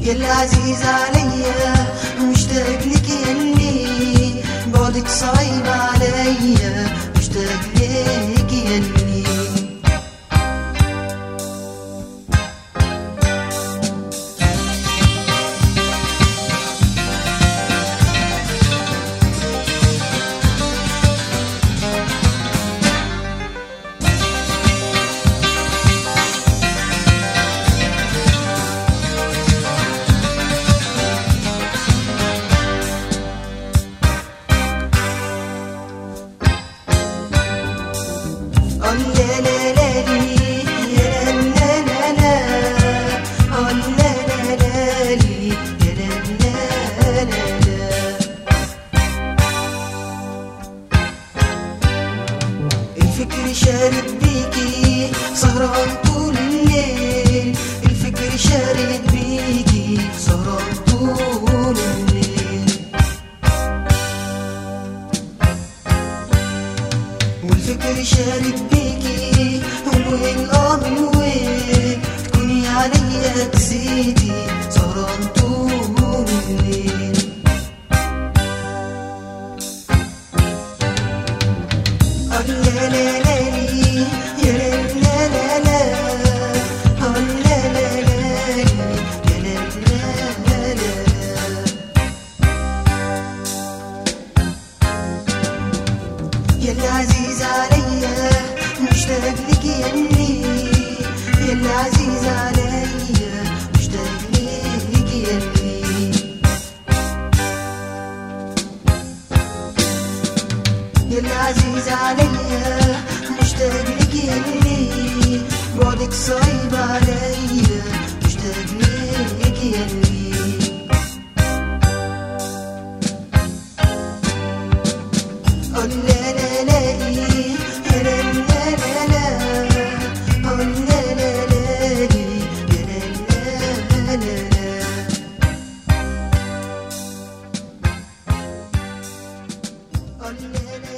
يلا عزيز عليا مشتاق لك يلي بعدك صعيب عليا مشتاق لك يلي الفكر شارد بيكي سهران طول الليل الفكر شارد بيكي سهران طول الليل والفكر شارد بيكي وين من وين تكوني عليا تزيدي سهران طول الليل لا لا لا يا لا لا لا لا لا لا يا لا لا يلا عزيز عليا مشتاق لك يلي يلا عزيز عليا مشتاق لك يلي يلا عزيز عليا مشتاق لك يلي بعدك صعيب عليا مشتاق لك يلي لا لا لا يا لا لا لا لا لا لا لا يا لا لا لا لا